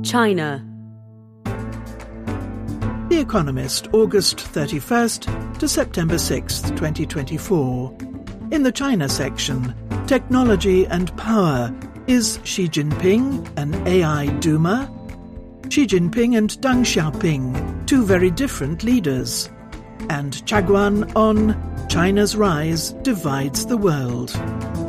China. The Economist, August 31st to September 6th, 2024. In the China section, Technology and Power. Is Xi Jinping an AI doomer? Xi Jinping and Deng Xiaoping, two very different leaders. And Chaguan on China's rise divides the world.